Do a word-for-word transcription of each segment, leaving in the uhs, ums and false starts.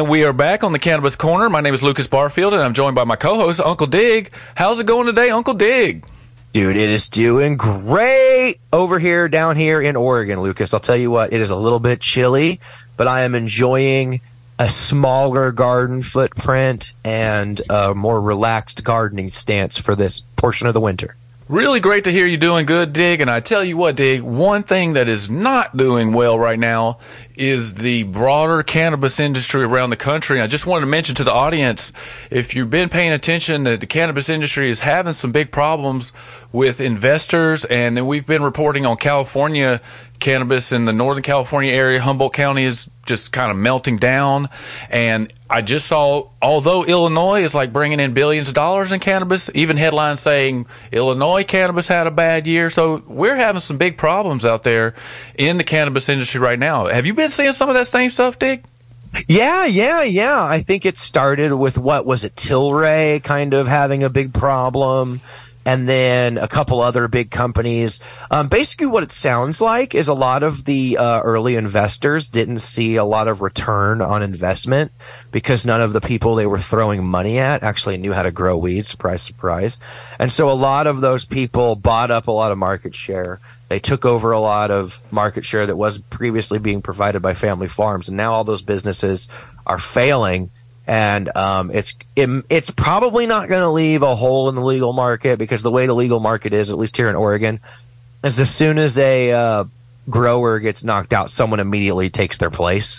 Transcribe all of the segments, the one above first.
And we are back on the Cannabis Corner. My name is Lucas Barfield, and I'm joined by my co-host, Uncle Dig. How's it going today, Uncle Dig? Dude, it is doing great over here, down here in Oregon, Lucas. I'll tell you what, it is a little bit chilly, but I am enjoying a smaller garden footprint and a more relaxed gardening stance for this portion of the winter. Really great to hear you doing good, Dig. And I tell you what, Dig, one thing that is not doing well right now is the broader cannabis industry around the country. I just wanted to mention to the audience, if you've been paying attention, that the cannabis industry is having some big problems with investors. And then we've been reporting on California cannabis in the Northern California area. Humboldt County is just kind of melting down. And I just saw, although Illinois is like bringing in billions of dollars in cannabis, even headlines saying Illinois cannabis had a bad year. So we're having some big problems out there in the cannabis industry right now. Have you been seeing some of that same stuff, Dick? Yeah, yeah, yeah. I think it started with, what was it, Tilray kind of having a big problem, and then a couple other big companies. Um, basically what it sounds like is a lot of the uh, early investors didn't see a lot of return on investment because none of the people they were throwing money at actually knew how to grow weed. Surprise, surprise. And so a lot of those people bought up a lot of market share. They took over a lot of market share that was previously being provided by family farms. And now all those businesses are failing. And um, it's it, it's probably not going to leave a hole in the legal market, because the way the legal market is, at least here in Oregon, is as soon as a uh, grower gets knocked out, someone immediately takes their place.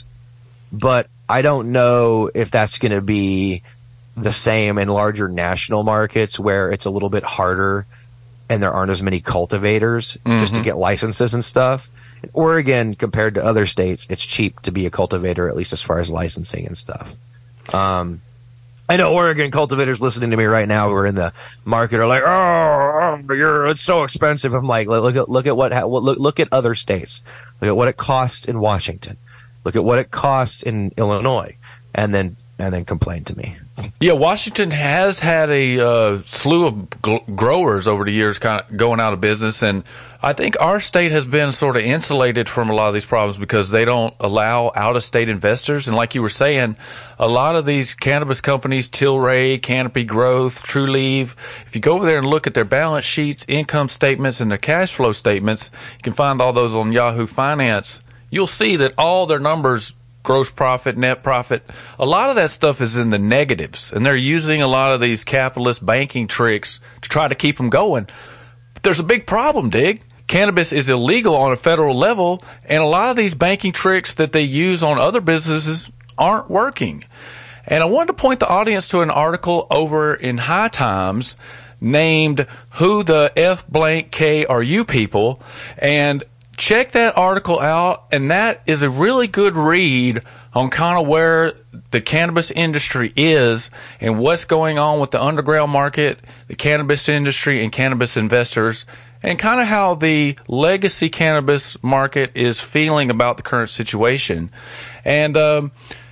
But I don't know if that's going to be the same in larger national markets where it's a little bit harder and there aren't as many cultivators mm-hmm. just to get licenses and stuff. In Oregon, compared to other states, it's cheap to be a cultivator, at least as far as licensing and stuff. Um, I know Oregon cultivators listening to me right now who are in the market are like, oh, oh you're, it's so expensive. I'm like, look at, look at what, look, look at other states. Look at what it costs in Washington. Look at what it costs in Illinois, and then, and then complain to me. Yeah, Washington has had a uh, slew of gl- growers over the years kind of going out of business, and I think our state has been sort of insulated from a lot of these problems because they don't allow out-of-state investors. And like you were saying, a lot of these cannabis companies, Tilray, Canopy Growth, Trulieve, if you go over there and look at their balance sheets, income statements, and their cash flow statements, you can find all those on Yahoo Finance. You'll see that all their numbers, gross profit, net profit, a lot of that stuff is in the negatives, and they're using a lot of these capitalist banking tricks to try to keep them going. But there's a big problem, Dig. Cannabis is illegal on a federal level, and a lot of these banking tricks that they use on other businesses aren't working. And I wanted to point the audience to an article over in High Times named "Who the F blank K Are You People?" and check that article out, and that is a really good read on kind of where the cannabis industry is and what's going on with the underground market, the cannabis industry, and cannabis investors, and kind of how the legacy cannabis market is feeling about the current situation. And um,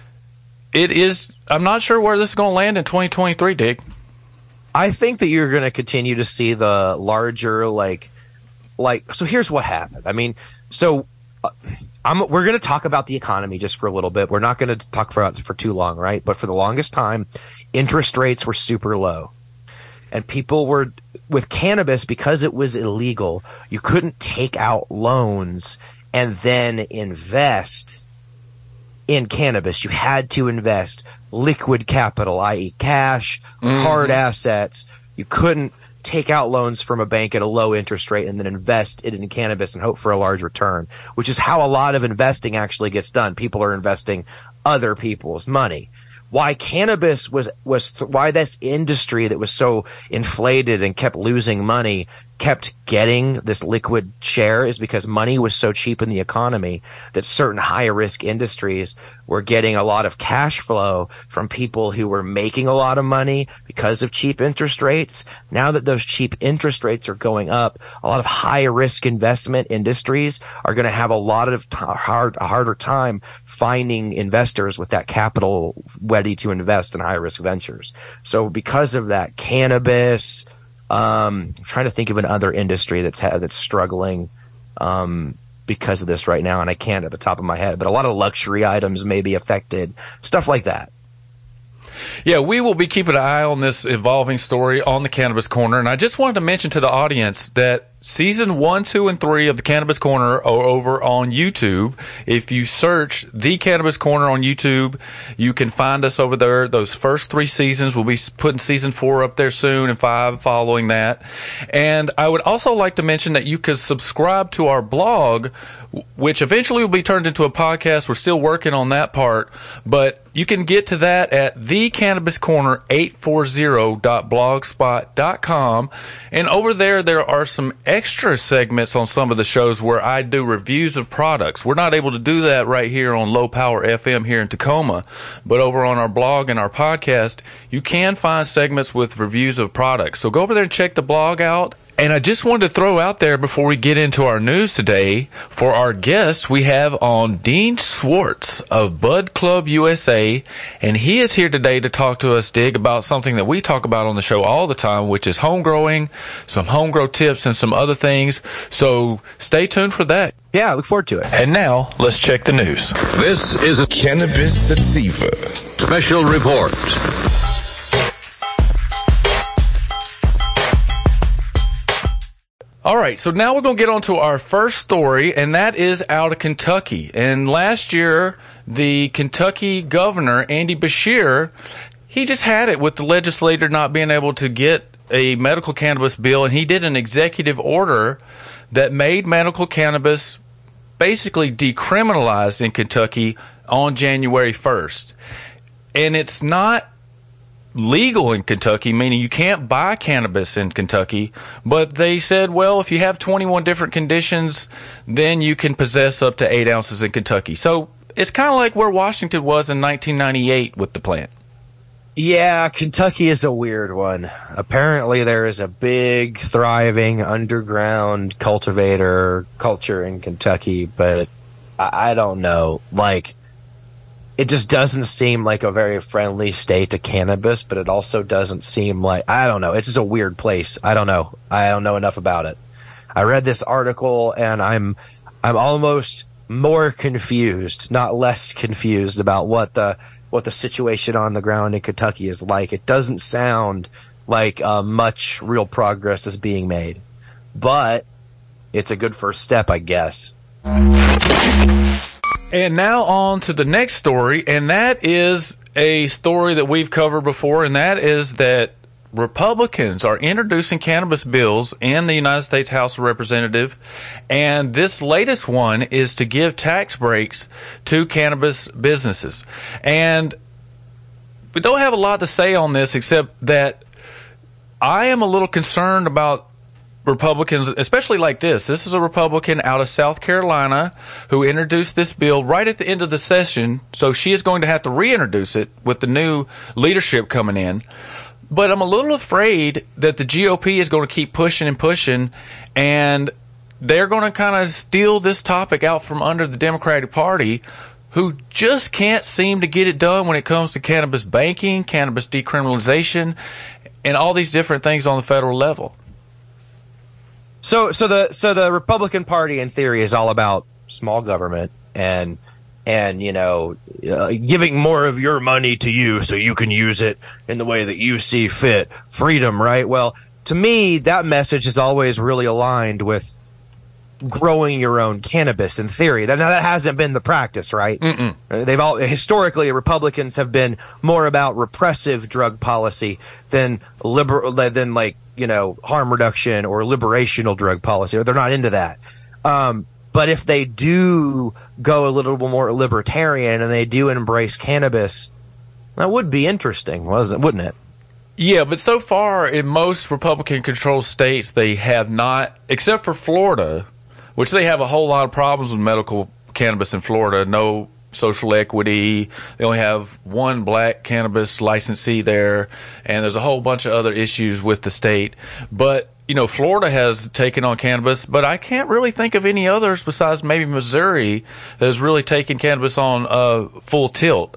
it is, I'm not sure where this is going to land in twenty twenty-three, Dick. I think that you're going to continue to see the larger, like, Like, so here's what happened. I mean, so uh, I'm, we're going to talk about the economy just for a little bit. We're not going to talk for, for too long, right? But for the longest time, interest rates were super low. And people were, with cannabis, because it was illegal, you couldn't take out loans and then invest in cannabis. You had to invest liquid capital, that is cash, mm-hmm. hard assets. You couldn't take out loans from a bank at a low interest rate and then invest it in cannabis and hope for a large return, which is how a lot of investing actually gets done. People are investing other people's money. Why cannabis was, was, why this industry that was so inflated and kept losing money kept getting this liquid share is because money was so cheap in the economy that certain high risk industries were getting a lot of cash flow from people who were making a lot of money because of cheap interest rates. Now that those cheap interest rates are going up, a lot of high risk investment industries are going to have a lot of t- hard, a harder time finding investors with that capital ready to invest in high risk ventures. So because of that, cannabis, Um, I'm trying to think of another industry that's ha- that's struggling. Um, because of this right now, and I can't at the top of my head, but a lot of luxury items may be affected, stuff like that. Yeah, we will be keeping an eye on this evolving story on the Cannabis Corner. And I just wanted to mention to the audience that season one, two, and three of the Cannabis Corner are over on YouTube. If you search the Cannabis Corner on YouTube, you can find us over there. Those first three seasons, we'll be putting season four up there soon and five following that. And I would also like to mention that you could subscribe to our blog, which eventually will be turned into a podcast. We're still working on that part, but you can get to that at the cannabis corner eight forty dot blogspot dot com. And over there, there are some extra segments on some of the shows where I do reviews of products. We're not able to do that right here on Low Power F M here in Tacoma, but over on our blog and our podcast, you can find segments with reviews of products. So go over there and check the blog out. And I just wanted to throw out there before we get into our news today, for our guests, we have on Dean Swartz of Bud Club U S A, and he is here today to talk to us, Dig, about something that we talk about on the show all the time, which is home growing, some home grow tips, and some other things. So stay tuned for that. Yeah, I look forward to it. And now, let's check the news. This is a Cannabis Sativa special report. All right, so now we're going to get on to our first story, and that is out of Kentucky. And last year, the Kentucky governor, Andy Beshear, he just had it with the legislator not being able to get a medical cannabis bill, and he did an executive order that made medical cannabis basically decriminalized in Kentucky on January first. And it's not legal in Kentucky, meaning you can't buy cannabis in Kentucky, but they said, well, if you have twenty-one different conditions, then you can possess up to eight ounces in Kentucky. So it's kind of like where Washington was in nineteen ninety-eight with the plant. Yeah, Kentucky is a weird one. Apparently there is a big, thriving underground cultivator culture in Kentucky, but I, I don't know. Like, it just doesn't seem like a very friendly state to cannabis, but it also doesn't seem like, I don't know. It's just a weird place. I don't know. I don't know enough about it. I read this article and I'm, I'm almost more confused, not less confused about what the, what the situation on the ground in Kentucky is like. It doesn't sound like uh, much real progress is being made, but it's a good first step, I guess. And now on to the next story, and that is a story that we've covered before, and that is that Republicans are introducing cannabis bills in the United States House of Representatives, and this latest one is to give tax breaks to cannabis businesses. And we don't have a lot to say on this except that I am a little concerned about Republicans, especially like this. This is a Republican out of South Carolina who introduced this bill right at the end of the session, so she is going to have to reintroduce it with the new leadership coming in. But I'm a little afraid that the G O P is going to keep pushing and pushing, and they're going to kind of steal this topic out from under the Democratic Party, who just can't seem to get it done when it comes to cannabis banking, cannabis decriminalization, and all these different things on the federal level. So, so the so the Republican Party, in theory, is all about small government and and you know uh, giving more of your money to you so you can use it in the way that you see fit. Freedom, right? Well, to me, that message is always really aligned with growing your own cannabis. In theory, that now that hasn't been the practice, right? Mm-mm. They've all historically Republicans have been more about repressive drug policy than liberal than like. you know, harm reduction or liberational drug policy, or they're not into that. Um, but if they do go a little bit more libertarian and they do embrace cannabis, that would be interesting, wasn't it? Wouldn't it? Yeah, but so far in most Republican-controlled states, they have not, except for Florida, which they have a whole lot of problems with medical cannabis in Florida. No social equity. They only have one black cannabis licensee there, and there's a whole bunch of other issues with the state. But, you know, Florida has taken on cannabis, but I can't really think of any others besides maybe Missouri that has really taken cannabis on uh, full tilt.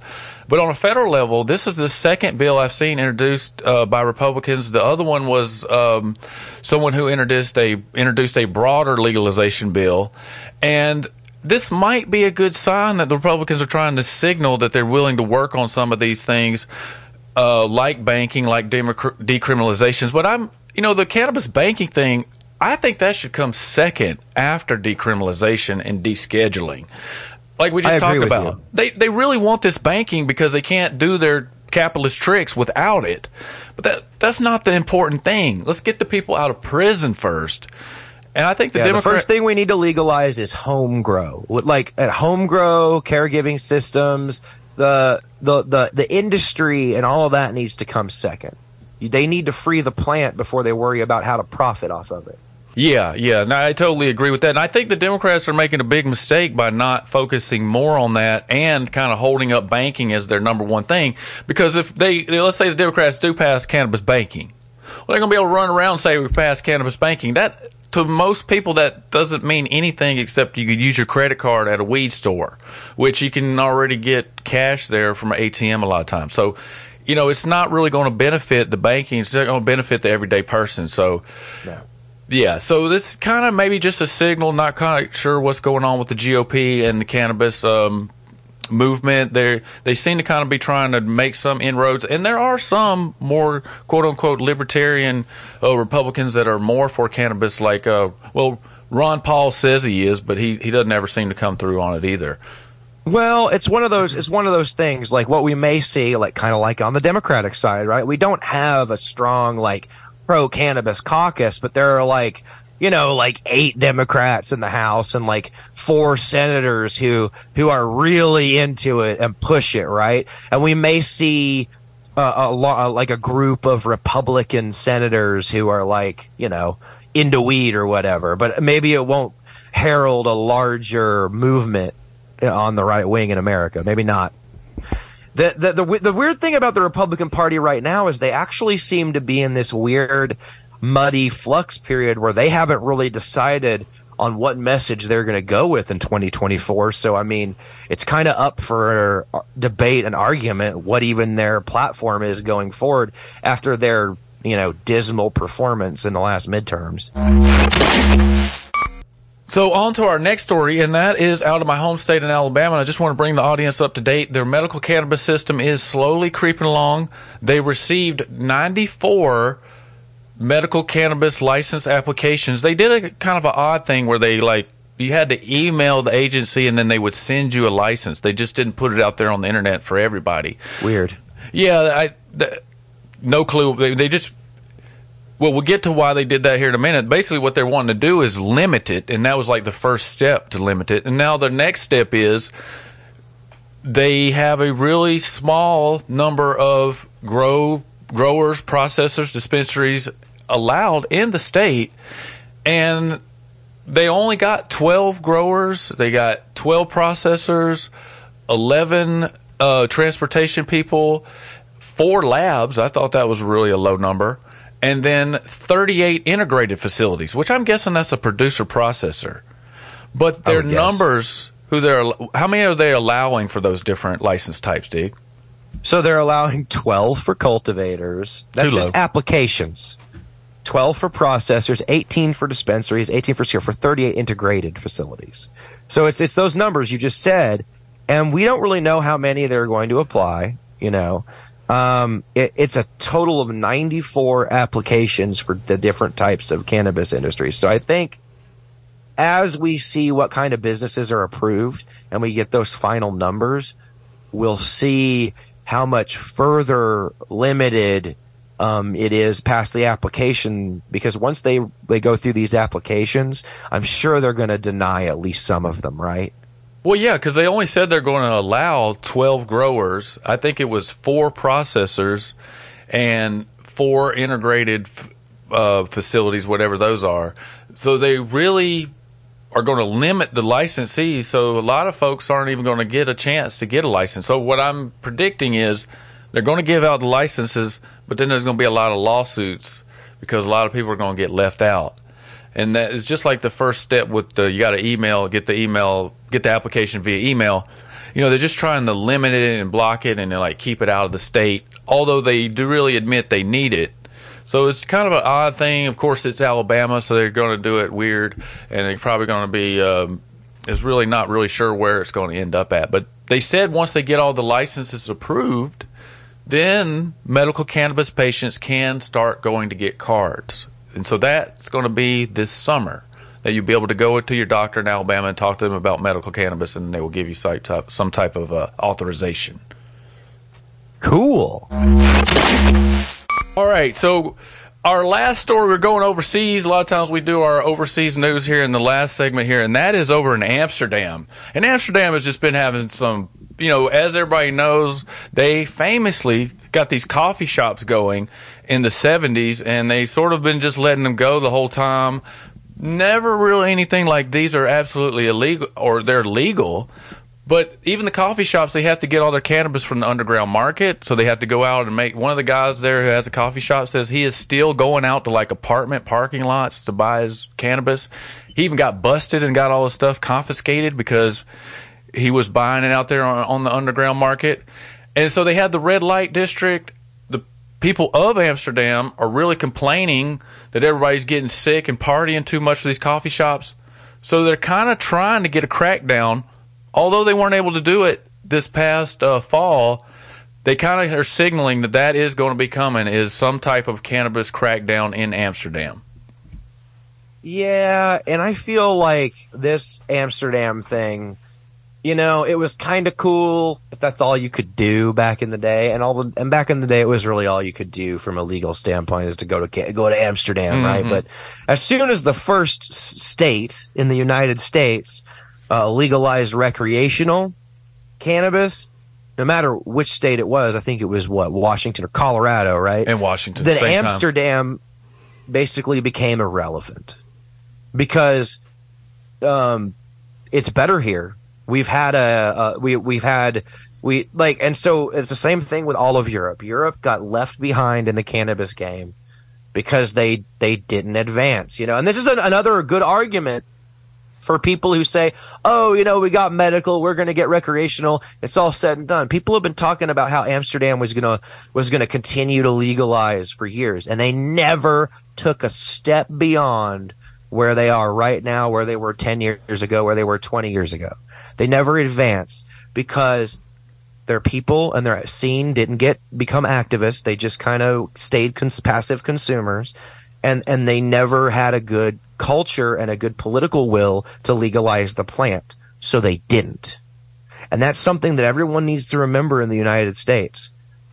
But on a federal level, this is the second bill I've seen introduced uh, by Republicans. The other one was um, someone who introduced a introduced a broader legalization bill, and this might be a good sign that the Republicans are trying to signal that they're willing to work on some of these things, uh, like banking, like decriminalizations. decriminalizations. But I'm, you know, the cannabis banking thing, I think that should come second after decriminalization and descheduling. Like we just talked about. They they really want this banking because they can't do their capitalist tricks without it. But that that's not the important thing. Let's get the people out of prison first. And I think the, yeah, Democrat- the first thing we need to legalize is home grow. Like at home grow, caregiving systems, the the the the industry and all of that needs to come second. They need to free the plant before they worry about how to profit off of it. Yeah, yeah. No, I totally agree with that. And I think the Democrats are making a big mistake by not focusing more on that and kind of holding up banking as their number one thing. Because if they, let's say the Democrats do pass cannabis banking, well, they're going to be able to run around and say we passed cannabis banking. That, to most people, that doesn't mean anything except you could use your credit card at a weed store, which you can already get cash there from an A T M a lot of times. So, you know, it's not really going to benefit the banking. It's not going to benefit the everyday person. So, no. Yeah, so this kind of maybe just a signal, not kind of sure what's going on with the G O P and the cannabis um, movement. They they seem to kind of be trying to make some inroads, and there are some more quote-unquote libertarian uh, Republicans that are more for cannabis, like, uh, well, Ron Paul says he is, but he, he doesn't ever seem to come through on it either. Well, it's one of those it's one of those things, like what we may see, like kind of like on the Democratic side, right? We don't have a strong, like, pro-cannabis caucus, but there are like, you know, like eight Democrats in the House and like four senators who who are really into it and push it, right? And we may see uh, a lo- like a group of Republican senators who are like, you know, into weed or whatever, but maybe it won't herald a larger movement on the right wing in America. Maybe not. The, the the the weird thing about the Republican Party right now is they actually seem to be in this weird, muddy flux period where they haven't really decided on what message they're going to go with in twenty twenty-four. So, I mean, it's kind of up for debate and argument what even their platform is going forward after their, you know, dismal performance in the last midterms. So on to our next story, and that is out of my home state in Alabama. I just want to bring the audience up to date. Their medical cannabis system is slowly creeping along. They received ninety-four medical cannabis license applications. They did a kind of an odd thing where they, like, you had to email the agency and then they would send you a license. They just didn't put it out there on the internet for everybody. Weird. Yeah, I the, no clue. They, they just... Well, we'll get to why they did that here in a minute. Basically, what they're wanting to do is limit it, and that was like the first step to limit it. And now the next step is they have a really small number of grow growers, processors, dispensaries allowed in the state, and they only got twelve growers. They got twelve processors, eleven uh, transportation people, four labs. I thought that was really a low number. And then thirty-eight integrated facilities, which I'm guessing that's a producer processor. But their numbers, who they're, how many are they allowing for those different license types, Dig? So they're allowing twelve for cultivators. That's Too just low. applications. twelve for processors, eighteen for dispensaries, eighteen for for thirty-eight integrated facilities. So it's it's those numbers you just said, and we don't really know how many they're going to apply, you know. Um, it, it's a total of ninety-four applications for the different types of cannabis industries. So I think as we see what kind of businesses are approved and we get those final numbers, we'll see how much further limited um, it is past the application, because once they, they go through these applications, I'm sure they're going to deny at least some of them, right? Well, yeah, because they only said they're going to allow twelve growers. I think it was four processors and four integrated uh, facilities, whatever those are. So they really are going to limit the licensees. So a lot of folks aren't even going to get a chance to get a license. So what I'm predicting is they're going to give out the licenses, but then there's going to be a lot of lawsuits because a lot of people are going to get left out. And that is just like the first step with the, you got to email, get the email, get the application via email. you know, they're just trying to limit it and block it and like keep it out of the state, although they do really admit they need it. So it's kind of an odd thing. Of course, it's Alabama, so they're going to do it weird, and they're probably going to be um, is really not really sure where it's going to end up at. But they said once they get all the licenses approved, then medical cannabis patients can start going to get cards. And so that's going to be this summer that you'll be able to go to your doctor in Alabama and talk to them about medical cannabis, and they will give you some type of uh, authorization. Cool. All right, so our last story, we're going overseas. A lot of times we do our overseas news here in the last segment here, and that is over in Amsterdam. And Amsterdam has just been having some, you know, as everybody knows, they famously got these coffee shops going in the seventies, and they sort of been just letting them go the whole time. Never really anything like these are absolutely illegal, or they're legal. But even the coffee shops, they have to get all their cannabis from the underground market, so they have to go out and make. One of the guys there who has a coffee shop says he is still going out to like apartment parking lots to buy his cannabis. He even got busted and got all his stuff confiscated because he was buying it out there on, on the underground market. And so they had the red light district. The people of Amsterdam are really complaining that everybody's getting sick and partying too much for these coffee shops. So they're kind of trying to get a crackdown. Although they weren't able to do it this past uh, fall, they kind of are signaling that that is going to be coming, is some type of cannabis crackdown in Amsterdam. Yeah, and I feel like this Amsterdam thing, you know, it was kind of cool if that's all you could do back in the day, and all the and back in the day it was really all you could do from a legal standpoint is to go to go to Amsterdam, mm-hmm. right? But as soon as the first state in the United States Uh, legalized recreational cannabis, no matter which state it was. I think it was, what, Washington or Colorado, right? In Washington. Then same Amsterdam time. basically became irrelevant because um, it's better here. We've had a, a we we've had we like, and so it's the same thing with all of Europe. Europe got left behind in the cannabis game because they they didn't advance, you know. And this is an, another good argument for people who say, oh, you know, we got medical, we're going to get recreational, it's all said and done. People have been talking about how Amsterdam was going to was going to continue to legalize for years, and they never took a step beyond where they are right now, where they were ten years ago, where they were twenty years ago. They never advanced because their people and their scene didn't get become activists. They just kind of stayed cons- passive consumers, and and they never had a good culture and a good political will to legalize the plant, so they didn't. And that's something that everyone needs to remember in the United States.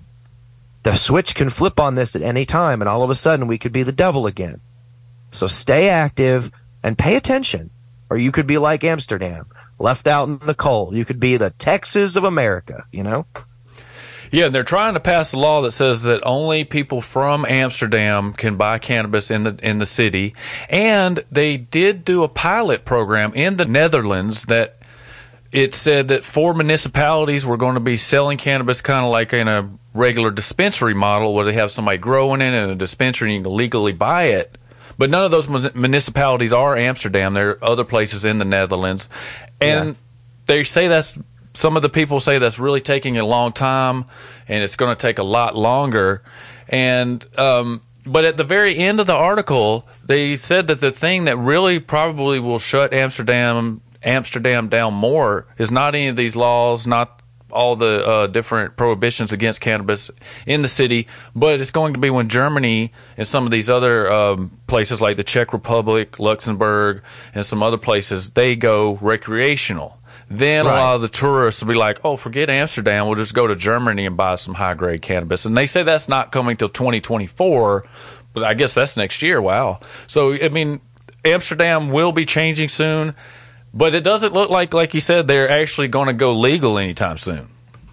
The switch can flip on this at any time, and all of a sudden we could be the devil again. So stay active and pay attention, or you could be like Amsterdam, left out in the cold. You could be the Texas of America, you know? Yeah, they're trying to pass a law that says that only people from Amsterdam can buy cannabis in the in the city. And they did do a pilot program in the Netherlands that it said that four municipalities were going to be selling cannabis kind of like in a regular dispensary model where they have somebody growing it in a dispensary and you can legally buy it. But none of those municipalities are Amsterdam. There are other places in the Netherlands. And yeah. they say that's some of the people say that's really taking a long time, and it's going to take a lot longer. And um, but at the very end of the article, they said that the thing that really probably will shut Amsterdam Amsterdam down more is not any of these laws, not all the uh, different prohibitions against cannabis in the city, but it's going to be when Germany and some of these other um, places like the Czech Republic, Luxembourg, and some other places, they go recreational. Then right. a lot of the tourists will be like, oh, forget Amsterdam. We'll just go to Germany and buy some high-grade cannabis. And they say that's not coming till twenty twenty-four, but I guess that's next year. Wow. So, I mean, Amsterdam will be changing soon, but it doesn't look like, like you said, they're actually going to go legal anytime soon.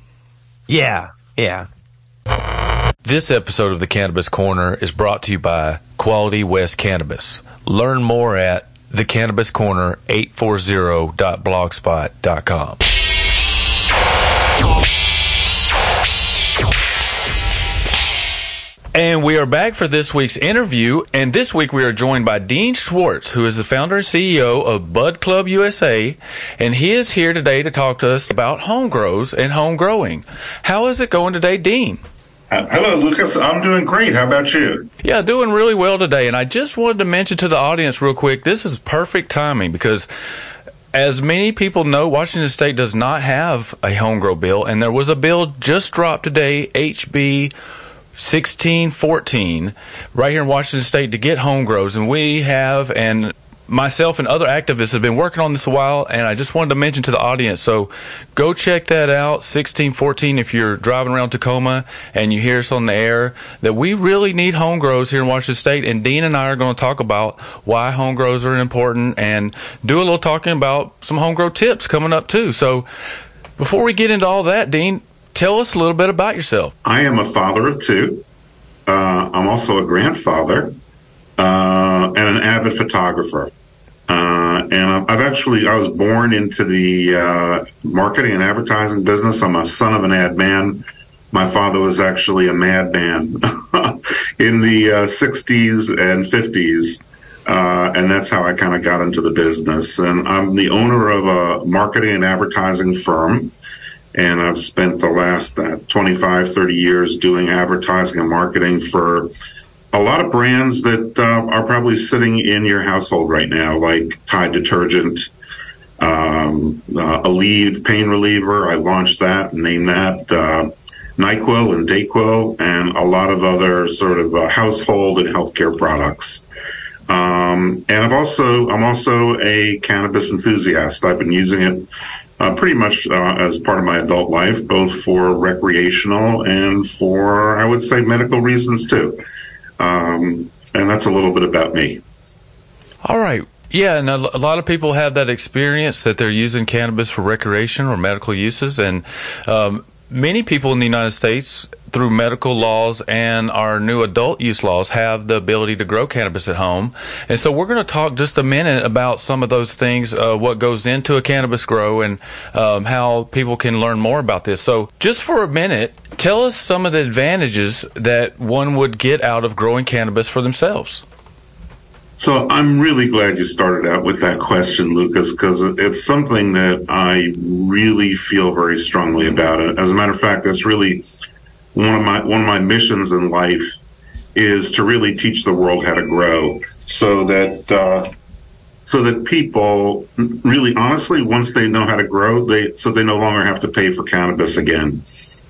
Yeah, yeah. This episode of the Cannabis Corner is brought to you by Quality West Cannabis. Learn more at the cannabis corner eight forty dot blogspot dot com. And we are back for this week's interview. And this week we are joined by Dean Schwartz, who is the founder and C E O of Bud Club U S A. And he is here today to talk to us about home grows and home growing. How is it going today, Dean? Uh, hello, Lucas. I'm doing great. How about you? Yeah, doing really well today. And I just wanted to mention to the audience real quick, this is perfect timing because as many people know, Washington State does not have a home grow bill. And there was a bill just dropped today, H B sixteen fourteen, right here in Washington State to get home grows. And we have, and myself and other activists have been working on this a while, and I just wanted to mention to the audience, so go check that out, sixteen fourteen, if you're driving around Tacoma and you hear us on the air, that we really need home grows here in Washington State, and Dean and I are going to talk about why home grows are important and do a little talking about some home grow tips coming up too. So before we get into all that, Dean, tell us a little bit about yourself. I am a father of two. Uh, I'm also a grandfather uh, and an avid photographer. Uh, and I've actually, I was born into the uh, marketing and advertising business. I'm a son of an ad man. My father was actually a madman in the uh, sixties and fifties. Uh, and that's how I kind of got into the business. And I'm the owner of a marketing and advertising firm. And I've spent the last uh, twenty-five, thirty years doing advertising and marketing for a lot of brands that uh, are probably sitting in your household right now, like Tide detergent, um, uh, Aleve pain reliever. I launched that and named that uh, NyQuil and DayQuil, and a lot of other sort of uh, household and healthcare products. Um, and I've also, I'm also a cannabis enthusiast. I've been using it Uh, pretty much uh, as part of my adult life, both for recreational and for, I would say, medical reasons too. Um, and that's a little bit about me. All right. Yeah, and a lot of people have that experience that they're using cannabis for recreation or medical uses. And um, many people in the United States, through medical laws and our new adult use laws, have the ability to grow cannabis at home. And so we're going to talk just a minute about some of those things, uh, what goes into a cannabis grow and um, how people can learn more about this. So just for a minute, tell us some of the advantages that one would get out of growing cannabis for themselves. So I'm really glad you started out with that question, Lucas, because it's something that I really feel very strongly about. It. As a matter of fact, that's really one of my one of my missions in life is to really teach the world how to grow, so that uh, so that people really, honestly, once they know how to grow, they so they no longer have to pay for cannabis again.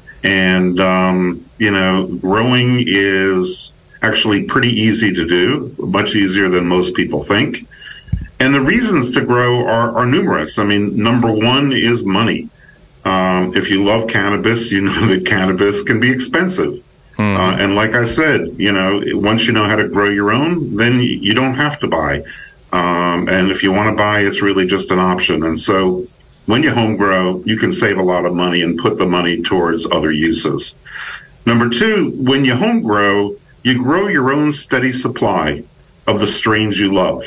And um, you know, growing is actually pretty easy to do, much easier than most people think. And the reasons to grow are, are numerous. I mean, number one is money. Um, if you love cannabis, you know that cannabis can be expensive. Mm. Uh, and like I said, you know, once you know how to grow your own, then you don't have to buy. Um, and if you want to buy, it's really just an option. And so when you home grow, you can save a lot of money and put the money towards other uses. Number two, when you home grow, you grow your own steady supply of the strains you love.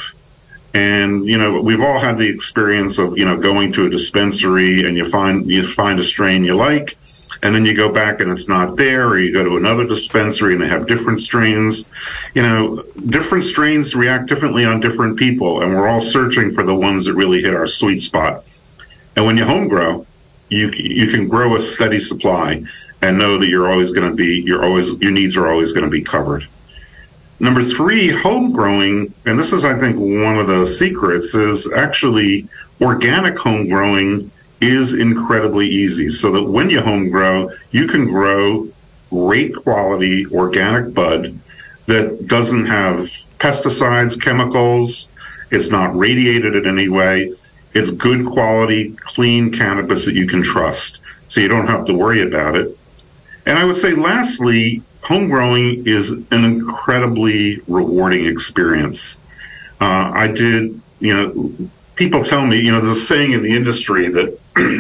And, you know, we've all had the experience of, you know, going to a dispensary and you find, you find a strain you like, and then you go back and it's not there, or you go to another dispensary and they have different strains. You know, different strains react differently on different people, and we're all searching for the ones that really hit our sweet spot. And when you home grow, you, you can grow a steady supply and know that you're always going to be, you're always, your needs are always going to be covered. Number three, home growing, and this is, I think, one of the secrets, is actually organic home growing is incredibly easy. So that when you home grow, you can grow great quality organic bud that doesn't have pesticides, chemicals. It's not radiated in any way. It's good quality, clean cannabis that you can trust. So you don't have to worry about it. And I would say, lastly, home growing is an incredibly rewarding experience. Uh, I did, you know, people tell me, you know, there's a saying in the industry that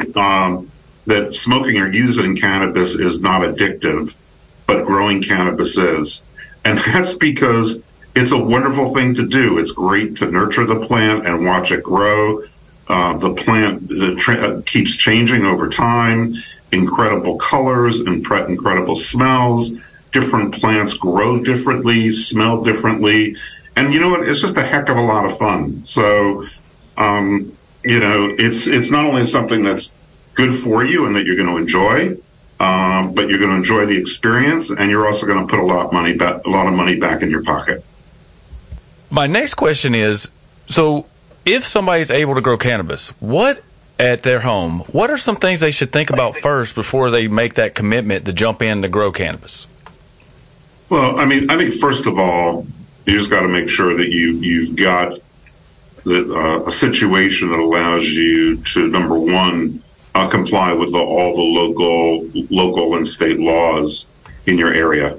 um, that smoking or using cannabis is not addictive, but growing cannabis is. And that's because it's a wonderful thing to do. It's great to nurture the plant and watch it grow. Uh, the plant uh, tra- keeps changing over time. Incredible colors and pre- incredible smells. different plants grow differently, smell differently. And you know what? It's just a heck of a lot of fun. So, um, you know, it's it's not only something that's good for you and that you're going to enjoy, um, but you're going to enjoy the experience, and you're also going to put a lot of money back, a lot of money back in your pocket. My next question is, so if somebody's able to grow cannabis, what at their home, what are some things they should think about first before they make that commitment to jump in to grow cannabis? Well, I mean, I think first of all, you just got to make sure that you you've got the, uh, a situation that allows you to, number one, uh, comply with the, all the local local and state laws in your area.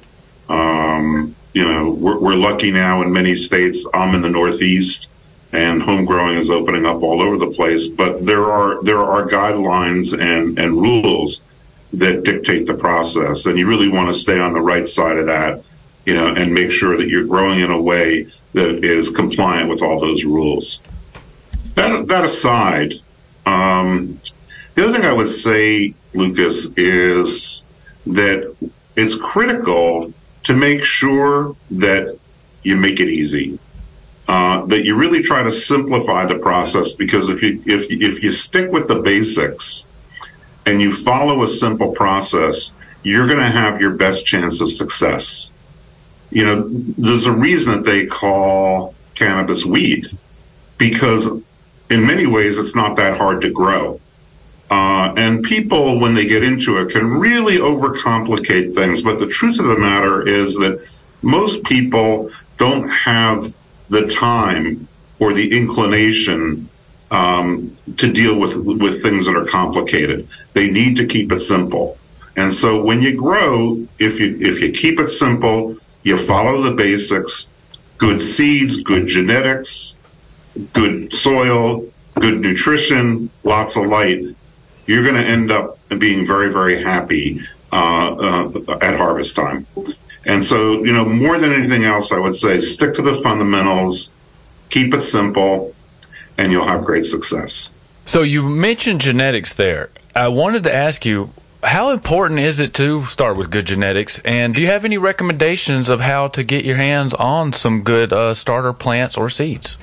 Um, you know, we're, we're lucky now in many states. I'm in the Northeast, and home growing is opening up all over the place. But there are there are guidelines and, and rules that dictate the process, and you really want to stay on the right side of that, you know, and make sure that you're growing in a way that is compliant with all those rules. That that aside, um, the other thing I would say, Lucas, is that it's critical to make sure that you make it easy. Uh, that you really try to simplify the process, because if you if if you stick with the basics and you follow a simple process, you're going to have your best chance of success. You know, there's a reason that they call cannabis weed, because in many ways it's not that hard to grow. Uh, and people, when they get into it, can really overcomplicate things. But the truth of the matter is that most people don't have the time or the inclination um, to deal with with things that are complicated. They need to keep it simple. And so when you grow, if you if you keep it simple, you follow the basics, good seeds, good genetics, good soil, good nutrition, lots of light, you're going to end up being very, very happy uh, uh, at harvest time. And so, you know, more than anything else, I would say stick to the fundamentals, keep it simple, and you'll have great success. So you mentioned genetics there. I wanted to ask you, how important is it to start with good genetics? And do you have any recommendations of how to get your hands on some good uh, starter plants or seeds?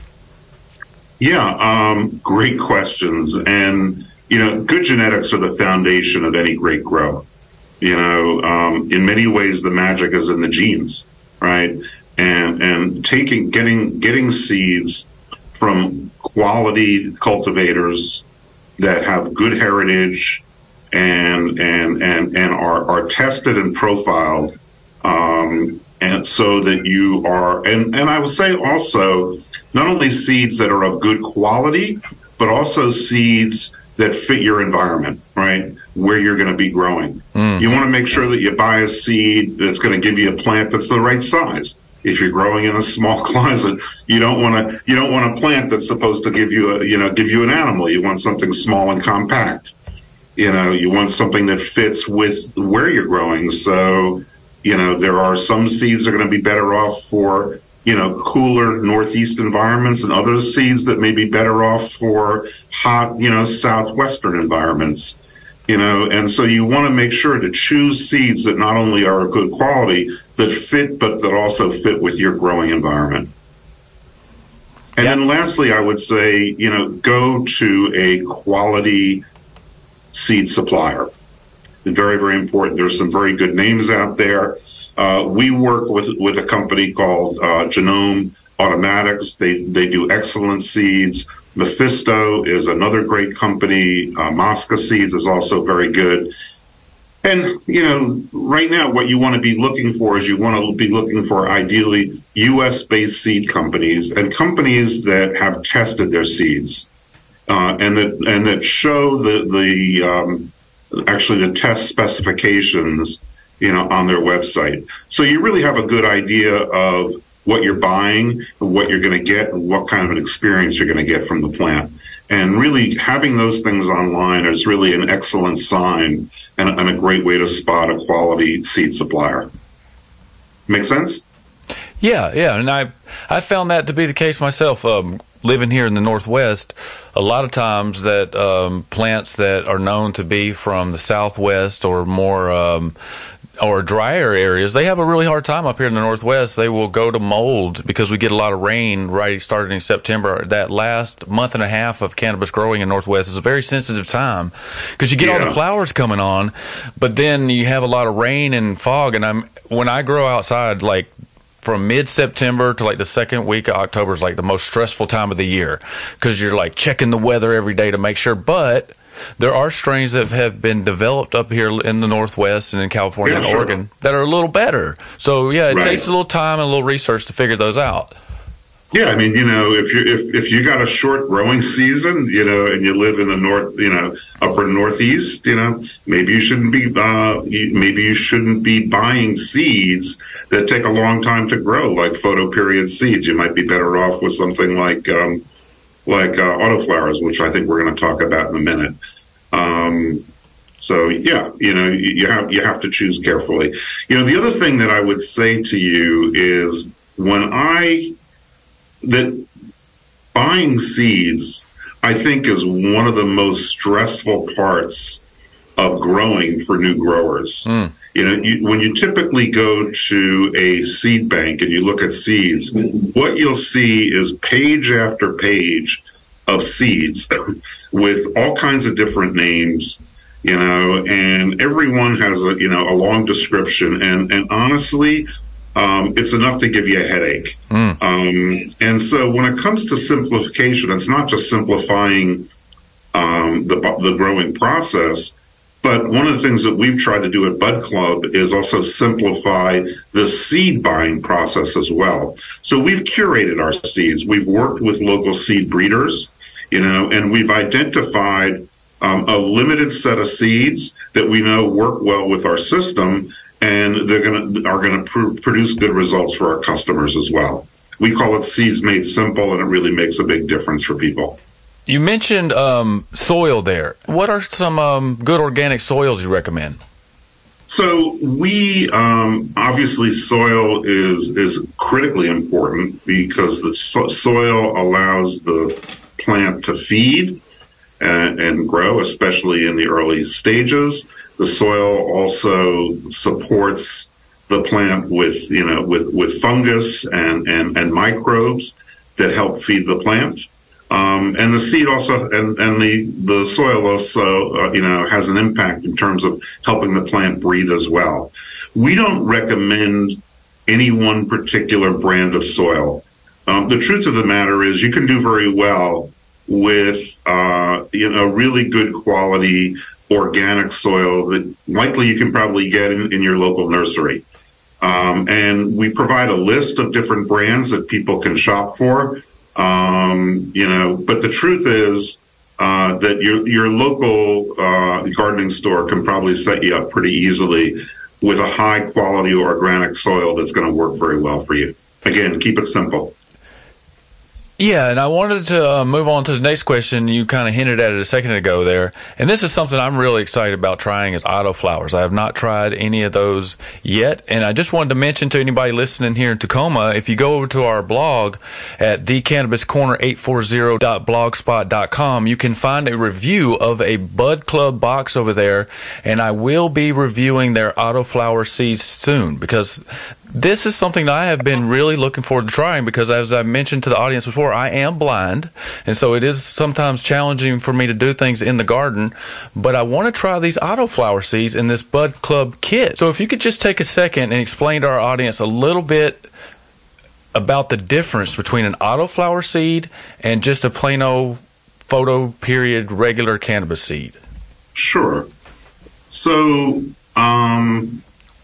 Yeah, um, great questions. And, you know, good genetics are the foundation of any great grow. You know, um, in many ways, the magic is in the genes, right? And and taking getting getting seeds from quality cultivators that have good heritage and and and and are are tested and profiled, um, and so that you are and and I will say also not only seeds that are of good quality, but also seeds that fit your environment, right? Where you're going to be growing. Mm. You want to make sure that you buy a seed that's going to give you a plant that's the right size. If you're growing in a small closet, you don't want to you don't want a plant that's supposed to give you a you know give you an animal. You want something small and compact. You know, you want something that fits with where you're growing. So, you know, there are some seeds that are going to be better off for you know, cooler northeast environments, and other seeds that may be better off for hot, you know, southwestern environments, you know, and so you want to make sure to choose seeds that not only are of good quality, that fit, but that also fit with your growing environment. And yeah. Then lastly, I would say, you know, go to a quality seed supplier. Very, very important. There's some very good names out there. Uh, we work with with a company called uh, Genome Automatics. They they do excellent seeds. Mephisto is another great company. Uh, Mosca Seeds is also very good. And, you know, right now what you want to be looking for is you want to be looking for ideally U S-based seed companies and companies that have tested their seeds uh, and that and that show the, the um, actually the test specifications, you know, on their website. So you really have a good idea of what you're buying, what you're going to get, and what kind of an experience you're going to get from the plant. And really having those things online is really an excellent sign and, and a great way to spot a quality seed supplier. Make sense? Yeah, yeah. And I, I found that to be the case myself. Um, living here in the Northwest, a lot of times that um, plants that are known to be from the Southwest or more um, or drier areas, they have a really hard time up here in the Northwest. They will go to mold because we get a lot of rain right starting in September. That last month and a half of cannabis growing in Northwest is a very sensitive time because you get Yeah. all the flowers coming on, but then you have a lot of rain and fog. And I'm when I grow outside, like from mid-September to like the second week of October is like the most stressful time of the year because you're like checking the weather every day to make sure. But there are strains that have been developed up here in the Northwest and in California Yeah, and sure. Oregon that are a little better. So, yeah, it Right. takes a little time and a little research to figure those out. Yeah, I mean, you know, if you if if you got a short growing season, you know, and you live in the north, you know, upper northeast, you know, maybe you shouldn't be uh, you, maybe you shouldn't be buying seeds that take a long time to grow, like photoperiod seeds. You might be better off with something like um, like uh, autoflowers, which I think we're going to talk about in a minute. Um, so yeah, you know, you, you have you have to choose carefully. You know, the other thing that I would say to you is when I that buying seeds, I think, is one of the most stressful parts of growing for new growers. Mm. You know, you, when you typically go to a seed bank and you look at seeds, what you'll see is page after page of seeds with all kinds of different names, you know, and everyone has a, you know, a long description. And, and honestly, Um, it's enough to give you a headache. Mm. Um, and so when it comes to simplification, it's not just simplifying um, the, the growing process, but one of the things that we've tried to do at Bud Club is also simplify the seed buying process as well. So we've curated our seeds. We've worked with local seed breeders, you know, and we've identified um, a limited set of seeds that we know work well with our system, and they're going to are going to pr- produce good results for our customers as well. We call it Seeds Made Simple, and it really makes a big difference for people. You mentioned um, soil there. What are some um, good organic soils you recommend? So we um, obviously soil is is critically important because the so- soil allows the plant to feed and, and grow, especially in the early stages. The soil also supports the plant with, you know, with, with fungus and, and, and microbes that help feed the plant. Um, and the seed also, and, and the, the soil also, uh, you know, has an impact in terms of helping the plant breathe as well. We don't recommend any one particular brand of soil. Um, the truth of the matter is you can do very well with, uh, you know, really good quality organic soil that likely you can probably get in, in your local nursery. Um, and we provide a list of different brands that people can shop for. Um, you know, but the truth is uh, that your your local uh, gardening store can probably set you up pretty easily with a high quality organic soil that's going to work very well for you. Again, keep it simple. Yeah, and I wanted to uh, move on to the next question. You kind of hinted at it a second ago there. And this is something I'm really excited about trying is autoflowers. I have not tried any of those yet. And I just wanted to mention to anybody listening here in Tacoma, if you go over to our blog at the cannabis corner eight forty dot blogspot dot com, you can find a review of a Bud Club box over there. And I will be reviewing their autoflower seeds soon because this is something that I have been really looking forward to trying because, as I mentioned to the audience before, I am blind, and so it is sometimes challenging for me to do things in the garden, but I want to try these autoflower seeds in this Bud Club kit. So if you could just take a second and explain to our audience a little bit about the difference between an autoflower seed and just a plain old photo period regular cannabis seed. Sure. So, um...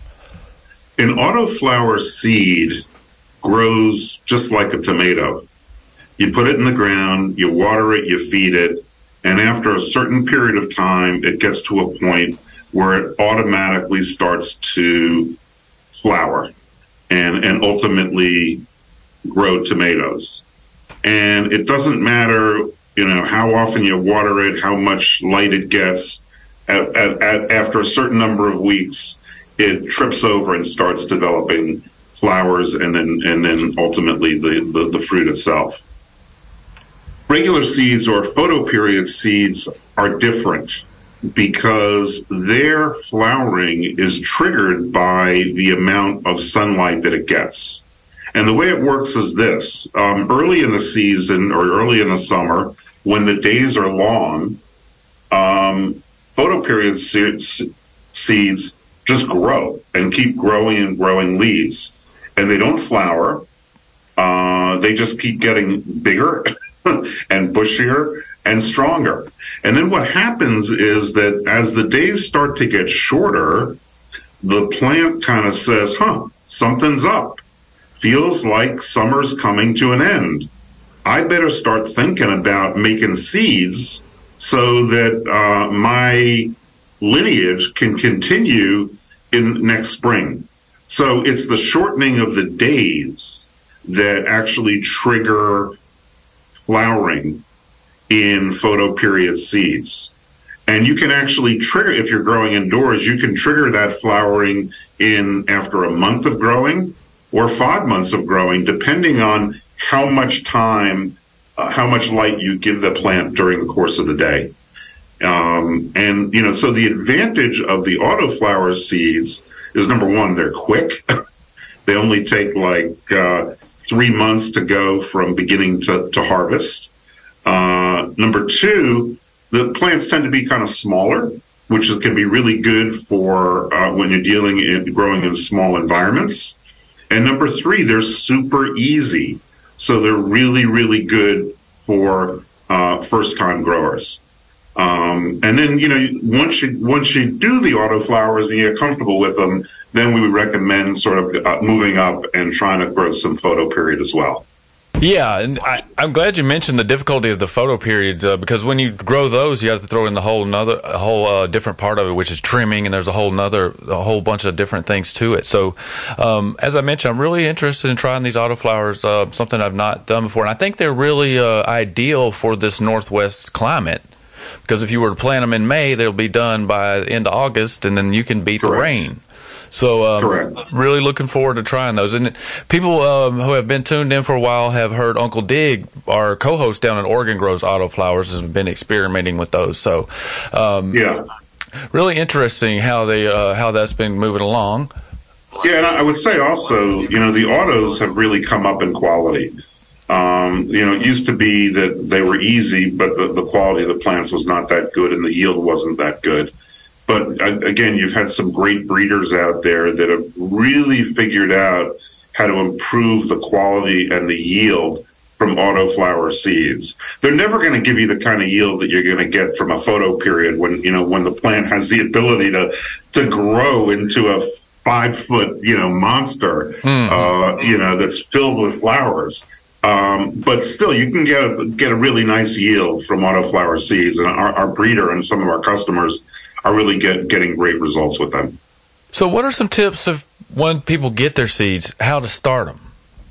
an autoflower seed grows just like a tomato. You put it in the ground, you water it, you feed it, and after a certain period of time, it gets to a point where it automatically starts to flower and, and ultimately grow tomatoes. And it doesn't matter, you know, how often you water it, how much light it gets. At, at, at, after a certain number of weeks, it trips over and starts developing flowers and then and then ultimately the, the, the fruit itself. Regular seeds or photoperiod seeds are different. because their flowering is triggered by the amount of sunlight that it gets. And the way it works is this. Um, early in the season or early in the summer, when the days are long, um, photoperiod se- seeds just grow and keep growing and growing leaves. And they don't flower. Uh, they just keep getting bigger and bushier and stronger. And then what happens is that as the days start to get shorter, the plant kind of says, huh, something's up. Feels like summer's coming to an end. I better start thinking about making seeds so that uh, my lineage can continue in next spring. So it's the shortening of the days that actually trigger flowering in photoperiod seeds. And you can actually trigger, if you're growing indoors, you can trigger that flowering in after a month of growing or five months of growing, depending on how much time, uh, how much light you give the plant during the course of the day. Um, and, you know, so the advantage of the autoflower seeds is, number one, they're quick. They only take like uh, three months to go from beginning to, to harvest. Uh, number two, the plants tend to be kind of smaller, which is, can be really good for uh, when you're dealing in growing in small environments. And number three, they're super easy. So they're really, really good for uh, first-time growers. Um, and then, you know, once you once you do the autoflowers and you're comfortable with them, then we would recommend sort of uh, moving up and trying to grow some photoperiod as well. Yeah, and I, I'm glad you mentioned the difficulty of the photoperiods uh, because when you grow those, you have to throw in the whole another a whole uh, different part of it, which is trimming, and there's a whole another a whole bunch of different things to it. So, um, as I mentioned, I'm really interested in trying these autoflowers, uh, something I've not done before, and I think they're really uh, ideal for this Northwest climate. Because if you were to plant them in May, they'll be done by the end of August, and then you can beat Correct. the rain. So um, Correct. really looking forward to trying those. And people um, who have been tuned in for a while have heard Uncle Dig, our co-host down in Oregon, grows autoflowers, has been experimenting with those. So um, yeah, really interesting how they uh, how that's been moving along. Yeah, and I would say also, you know, the autos have really come up in quality. Um, you know, it used to be that they were easy, but the, the quality of the plants was not that good and the yield wasn't that good. But uh, again, you've had some great breeders out there that have really figured out how to improve the quality and the yield from autoflower seeds. They're never going to give you the kind of yield that you're going to get from a photoperiod when, you know, when the plant has the ability to, to grow into a five foot, you know, monster, mm. uh, you know, that's filled with flowers. Um, but still, you can get a, get a really nice yield from autoflower seeds, and our, our breeder and some of our customers are really get, getting great results with them. So what are some tips of when people get their seeds, how to start them?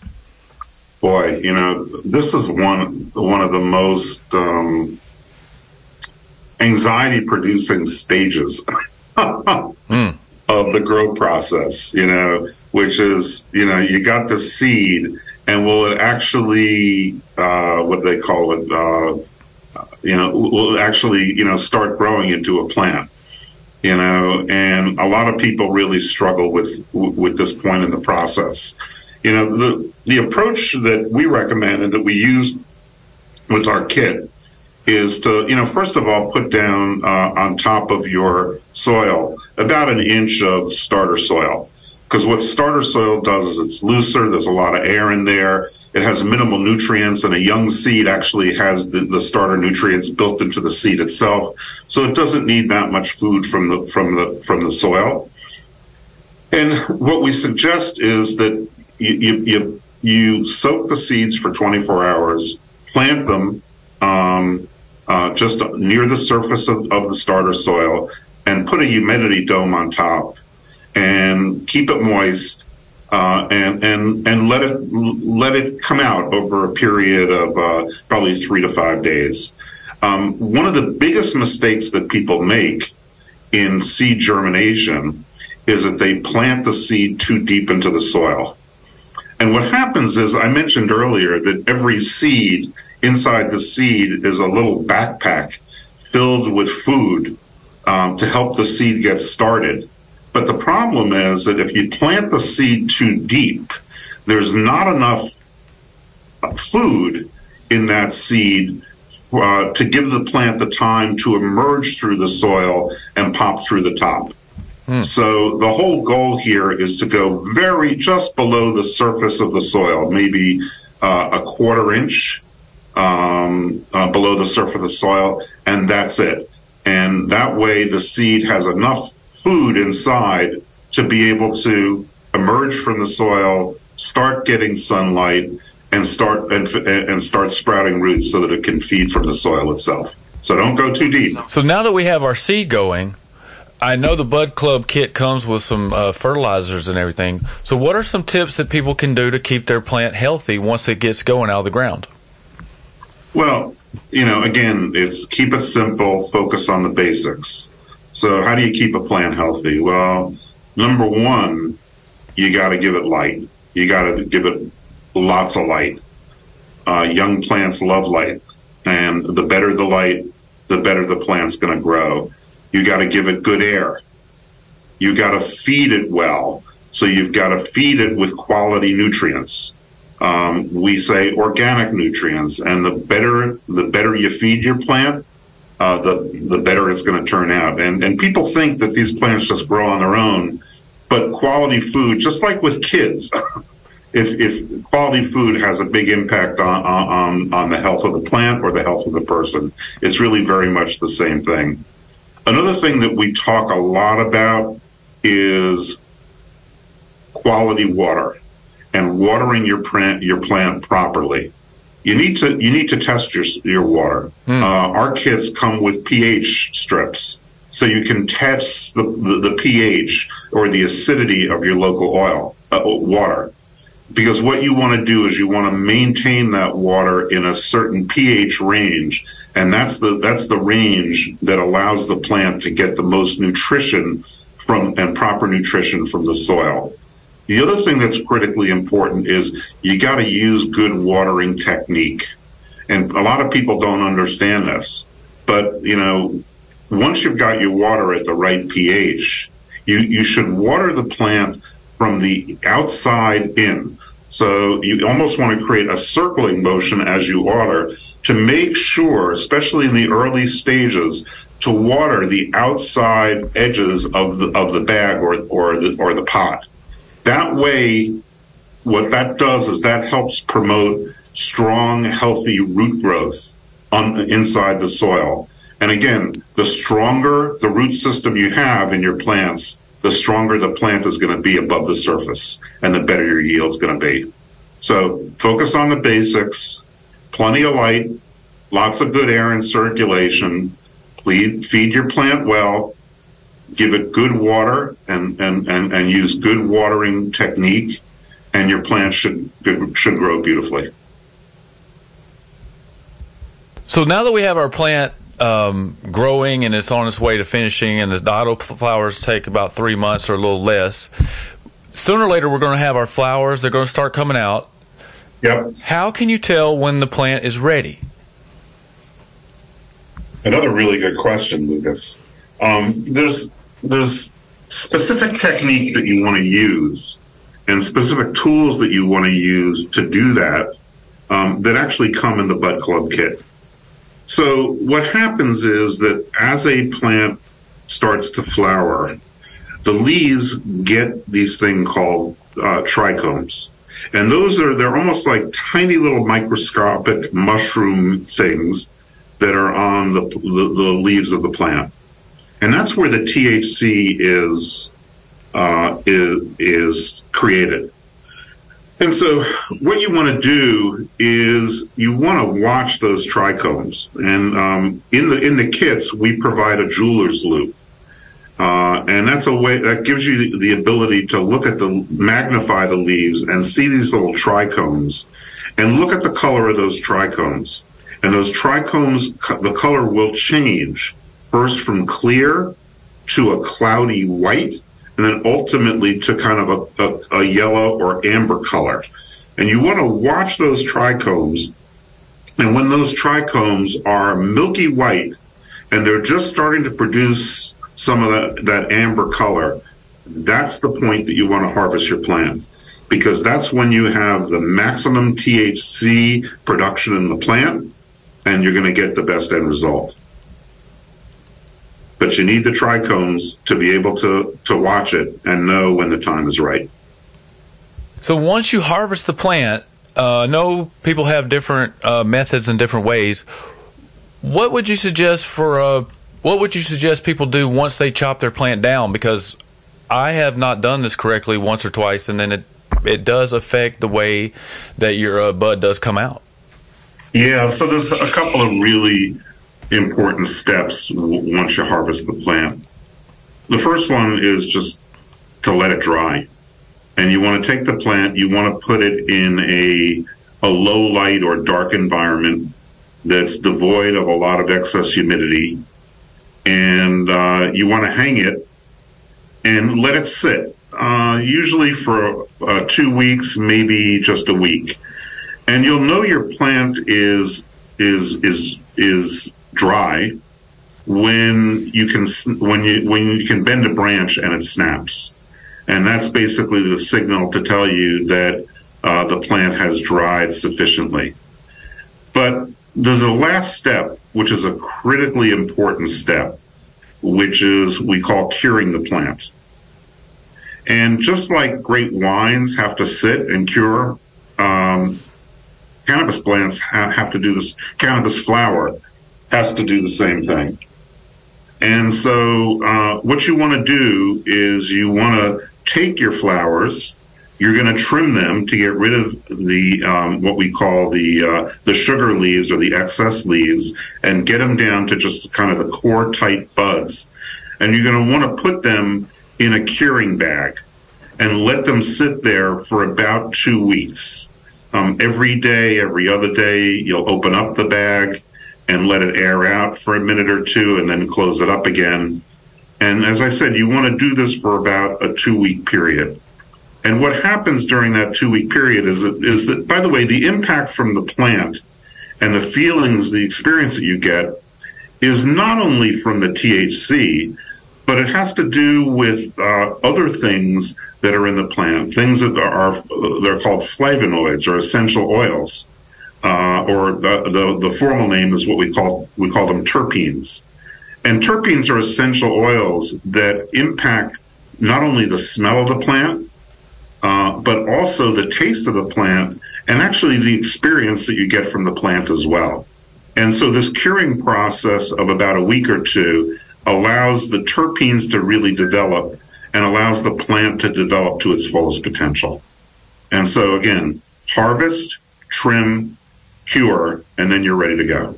Boy, you know, this is one one of the most um, anxiety-producing stages mm. of the grow process, you know, which is, you know, you got the seed, and will it actually, uh, what do they call it, uh, you know, will it actually, you know, start growing into a plant? You know, and a lot of people really struggle with with this point in the process. You know, the the approach that we recommend and that we use with our kit is to, you know, first of all, put down uh, on top of your soil about an inch of starter soil. Because what starter soil does is it's looser, there's a lot of air in there, it has minimal nutrients, and a young seed actually has the, the starter nutrients built into the seed itself. So it doesn't need that much food from the from the from the soil. And what we suggest is that you you you, you soak the seeds for twenty-four hours, plant them um, uh, just near the surface of, of the starter soil, and put a humidity dome on top. And keep it moist, uh, and and and let it let it come out over a period of uh, probably three to five days. Um, one of the biggest mistakes that people make in seed germination is that they plant the seed too deep into the soil. And what happens is, I mentioned earlier that every seed, inside the seed is a little backpack filled with food um, to help the seed get started. But the problem is that if you plant the seed too deep, there's not enough food in that seed uh, to give the plant the time to emerge through the soil and pop through the top. Hmm. So the whole goal here is to go very just below the surface of the soil, maybe uh, a quarter inch um, uh, below the surface of the soil, and that's it. And that way the seed has enough food inside to be able to emerge from the soil, start getting sunlight, and start and, and start sprouting roots so that it can feed from the soil itself. So don't go too deep. So now that we have our seed going, I know the Bud Club kit comes with some uh, fertilizers and everything. So what are some tips that people can do to keep their plant healthy once it gets going out of the ground? Well, you know, again, it's keep it simple, focus on the basics. So how do you keep a plant healthy? Well, number one, you got to give it light. You got to give it lots of light. Uh, young plants love light, and the better the light, the better the plant's going to grow. You got to give it good air. You got to feed it well. So you've got to feed it with quality nutrients. Um, we say organic nutrients, and the better the better you feed your plant, uh, the the better it's going to turn out. And and people think that these plants just grow on their own, but quality food, just like with kids, if if quality food has a big impact on on on the health of the plant or the health of the person, it's really very much the same thing. Another thing that we talk a lot about is quality water and watering your plant your plant properly. You need to you need to test your your water. Mm. Uh, our kits come with pH strips, so you can test the, the, the pH or the acidity of your local oil uh, water. Because what you want to do is you want to maintain that water in a certain pH range, and that's the that's the range that allows the plant to get the most nutrition from and proper nutrition from the soil. The other thing that's critically important is you got to use good watering technique. And a lot of people don't understand this. But, you know, once you've got your water at the right pH, you, you should water the plant from the outside in. So you almost want to create a circling motion as you water to make sure, especially in the early stages, to water the outside edges of the of the bag or or the, or the pot. That way, what that does is that helps promote strong, healthy root growth on inside the soil. And again, the stronger the root system you have in your plants, the stronger the plant is going to be above the surface, and the better your yield's going to be. So focus on the basics, plenty of light, lots of good air and circulation, feed, feed your plant well, give it good water, and, and, and, and use good watering technique, and your plant should should grow beautifully. So now that we have our plant um, growing and it's on its way to finishing, and the dotto flowers take about three months or a little less, sooner or later we're going to have our flowers. They're going to start coming out. Yep. How can you tell when the plant is ready? Another really good question, Lucas. Um, there's there's specific technique that you want to use and specific tools that you want to use to do that um, that actually come in the Bud Club kit. So what happens is that as a plant starts to flower, the leaves get these things called uh, trichomes. And those are, they're almost like tiny little microscopic mushroom things that are on the, the, the leaves of the plant. And that's where the T H C is, uh, is, is created. And so what you want to do is you want to watch those trichomes. And um, in the in the kits, we provide a jeweler's loupe. Uh, and that's a way that gives you the, the ability to look at the, magnify the leaves and see these little trichomes and look at the color of those trichomes. And those trichomes, the color will change first from clear to a cloudy white, and then ultimately to kind of a, a, a yellow or amber color. And you want to watch those trichomes. And when those trichomes are milky white and they're just starting to produce some of that, that amber color, that's the point that you want to harvest your plant, because that's when you have the maximum T H C production in the plant, and you're going to get the best end result. But you need the trichomes to be able to, to watch it and know when the time is right. So once you harvest the plant, uh, I know people have different uh, methods and different ways. What would you suggest for uh, what would you suggest people do once they chop their plant down? Because I have not done this correctly once or twice, and then it it does affect the way that your uh, bud does come out. Yeah, so there's a couple of really important steps w- once you harvest the plant. The first one is just to let it dry. And you want to take the plant, you want to put it in a, a low light or dark environment that's devoid of a lot of excess humidity. And uh, you want to hang it and let it sit, uh, usually for uh, two weeks, maybe just a week. And you'll know your plant is is is is dry when you can when you when you can bend a branch and it snaps, and that's basically the signal to tell you that uh, the plant has dried sufficiently. But there's a last step, which is a critically important step, which is we call curing the plant. And just like great wines have to sit and cure, um, cannabis plants ha- have to do this. Cannabis flower has to do the same thing. And so uh, what you want to do is you want to take your flowers, you're going to trim them to get rid of the um, what we call the uh, the sugar leaves or the excess leaves, and get them down to just kind of the core tight buds. And you're going to want to put them in a curing bag and let them sit there for about two weeks. Um, every day, every other day, you'll open up the bag and let it air out for a minute or two and then close it up again. And as I said, you want to do this for about a two-week period. And what happens during that two-week period is that, is that, by the way, the impact from the plant and the feelings, the experience that you get is not only from the T H C, but it has to do with uh, other things that are in the plant, things that are, they're called flavonoids or essential oils, uh, or the, the, the formal name is what we call, we call them terpenes. And terpenes are essential oils that impact not only the smell of the plant, uh, but also the taste of the plant and actually the experience that you get from the plant as well. And so this curing process of about a week or two allows the terpenes to really develop and allows the plant to develop to its fullest potential. And so again, harvest, trim, cure, and then you're ready to go.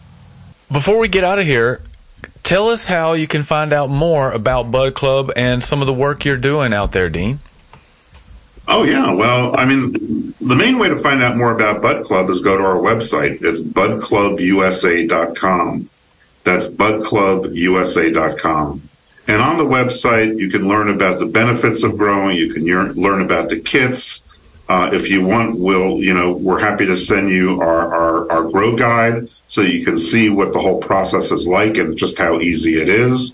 Before we get out of here, tell us how you can find out more about Bud Club and some of the work you're doing out there, Dean. Oh, yeah. Well, I mean, the main way to find out more about Bud Club is go to our website. It's bud club u s a dot com. That's bud club u s a dot com. And on the website, you can learn about the benefits of growing. You can learn about the kits. Uh, if you want, we'll, you know, we're happy to send you our, our, our grow guide so you can see what the whole process is like and just how easy it is.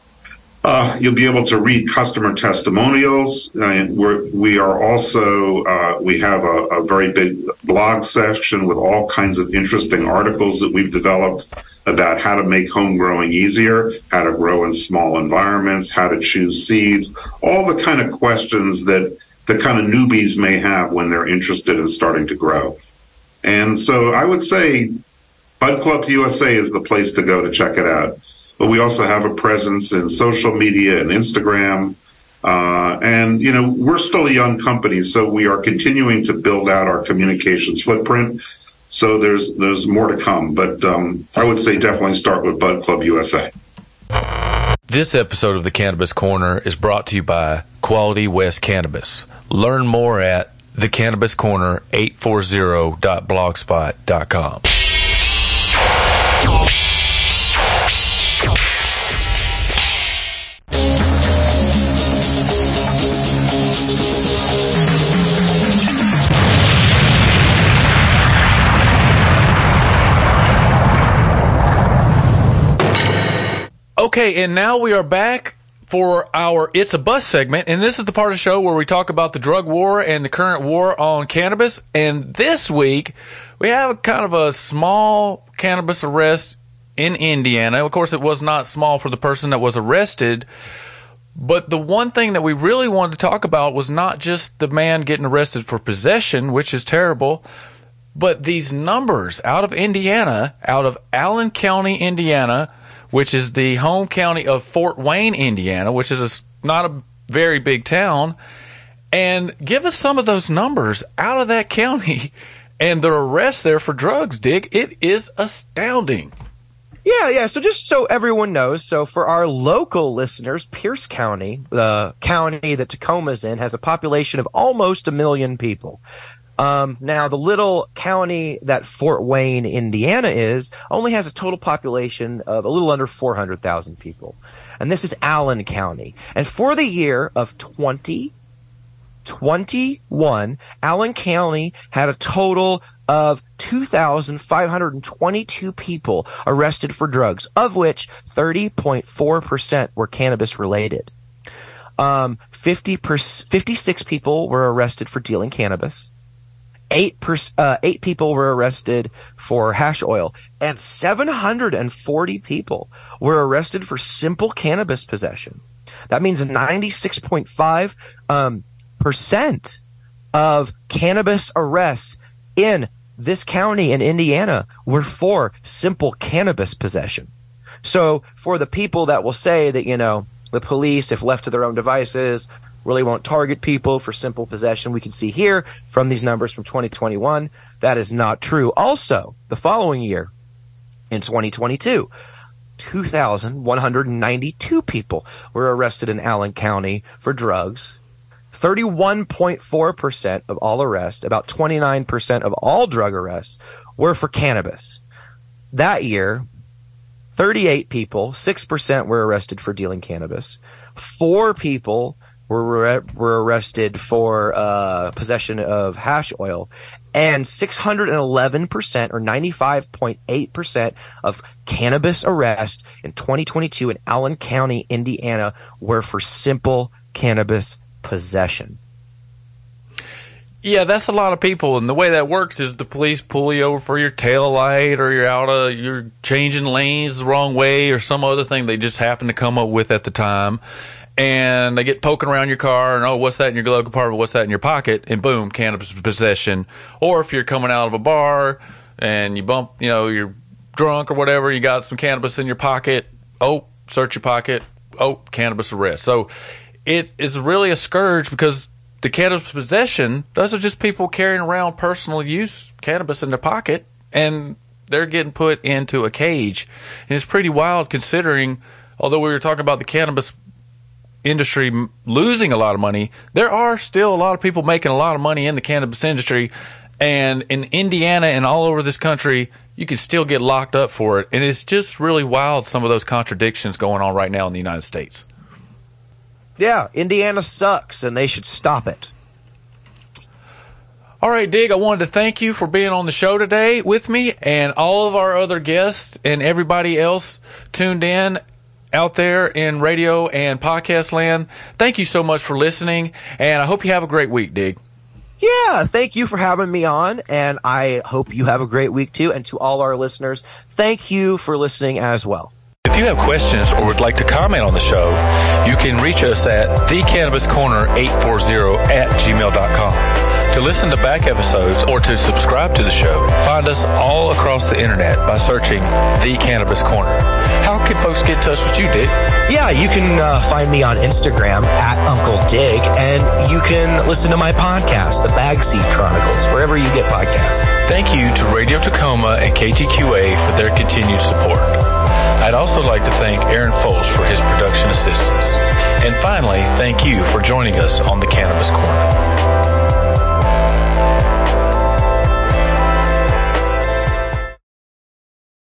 Uh, you'll be able to read customer testimonials. And we're, we are also, uh, we have a, a very big blog section with all kinds of interesting articles that we've developed about how to make home growing easier, how to grow in small environments, how to choose seeds, all the kind of questions that the kind of newbies may have when they're interested in starting to grow. And so I would say Bud Club U S A is the place to go to check it out. But we also have a presence in social media and Instagram. Uh, and, you know, we're still a young company, so we are continuing to build out our communications footprint. So there's there's more to come. But um, I would say definitely start with Bud Club U S A. This episode of the Cannabis Corner is brought to you by Quality West Cannabis. Learn more at the cannabis corner eight forty dot blogspot dot com. Okay, and now we are back for our It's a Bust segment, and this is the part of the show where we talk about the drug war and the current war on cannabis. And this week, we have a kind of a small cannabis arrest in Indiana. Of course, it was not small for the person that was arrested, but the one thing that we really wanted to talk about was not just the man getting arrested for possession, which is terrible, but these numbers out of Indiana, out of Allen County, Indiana, which is the home county of Fort Wayne, Indiana, which is a, not a very big town. And give us some of those numbers out of that county and their arrests there for drugs, Dig. It is astounding. Yeah, yeah. So just so everyone knows, so for our local listeners, Pierce County, the county that Tacoma's in, has a population of almost a million people. Um, now, the little county that Fort Wayne, Indiana is, only has a total population of a little under four hundred thousand people. And this is Allen County. And for the year of twenty twenty-one, Allen County had a total of two thousand five hundred twenty-two people arrested for drugs, of which thirty point four percent were cannabis related. Um, fifty percent, fifty-six people were arrested for dealing cannabis. Eight, pers- uh, eight people were arrested for hash oil, and seven hundred forty people were arrested for simple cannabis possession. That means ninety-six point five um, percent of cannabis arrests in this county in Indiana were for simple cannabis possession. So for the people that will say that, you know, the police, if left to their own devices, really won't target people for simple possession, we can see here from these numbers from twenty twenty-one, that is not true. Also, the following year, in twenty twenty-two, two thousand one hundred ninety-two people were arrested in Allen County for drugs. thirty-one point four percent of all arrests, about twenty-nine percent of all drug arrests, were for cannabis. That year, thirty-eight people, six percent were arrested for dealing cannabis. Four people were were arrested for uh, possession of hash oil, and six hundred eleven percent, or ninety-five point eight percent of cannabis arrests in twenty twenty-two in Allen County, Indiana, were for simple cannabis possession. Yeah, that's a lot of people, and the way that works is the police pull you over for your tail light, or you're out of, you're changing lanes the wrong way, or some other thing they just happen to come up with at the time. And they get poking around your car, and, oh, what's that in your glove compartment? What's that in your pocket? And boom, cannabis possession. Or if you're coming out of a bar and you bump, you know, you're drunk or whatever, you got some cannabis in your pocket. Oh, search your pocket. Oh, cannabis arrest. So it is really a scourge, because the cannabis possession, those are just people carrying around personal use cannabis in their pocket, and they're getting put into a cage. And it's pretty wild, considering, although we were talking about the cannabis industry losing a lot of money, there are still a lot of people making a lot of money in the cannabis industry. And in Indiana and all over this country, you can still get locked up for it. And it's just really wild, some of those contradictions going on right now in the United States. Yeah, Indiana sucks, and they should stop it. All right, Dig, I wanted to thank you for being on the show today with me, and all of our other guests and everybody else tuned in out there in radio and podcast land. Thank you so much for listening, and I hope you have a great week, Dig. Yeah, thank you for having me on, and I hope you have a great week too. And to all our listeners, thank you for listening as well. If you have questions or would like to comment on the show, you can reach us at the cannabis corner eight four zero at gmail dot com. To listen to back episodes or to subscribe to the show, find us all across the internet by searching The Cannabis Corner. How can folks get in touch with you, Dig? Yeah, you can uh, find me on Instagram at Uncle Dig, and you can listen to my podcast, The Bagseed Chronicles, wherever you get podcasts. Thank you to Radio Tacoma and K T Q A for their continued support. I'd also like to thank Aaron Foles for his production assistance. And finally, thank you for joining us on The Cannabis Corner.